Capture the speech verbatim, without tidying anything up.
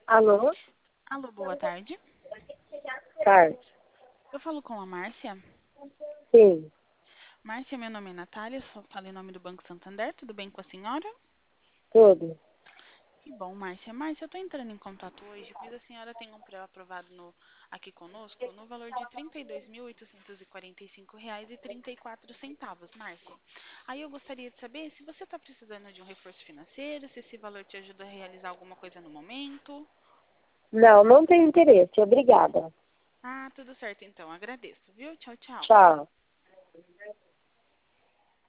Alô? Alô, boa tarde. Tarde. Eu falo com a Márcia. Sim, Márcia, meu nome é Natália, só falo em nome do Banco Santander. Tudo bem com a senhora? tudo. Que bom, Márcia. Márcia, eu estou entrando em contato hoje, pois a senhora tem um pré-aprovado no- aqui conosco no valor de trinta e dois mil oitocentos e quarenta e cinco reais e trinta e quatro centavos, Márcia. Aí eu gostaria de saber se você está precisando de um reforço financeiro, se esse valor te ajuda a realizar alguma coisa no momento. Não, não tenho interesse. Obrigada. Ah, tudo certo então, agradeço, viu? Tchau, tchau. Tchau.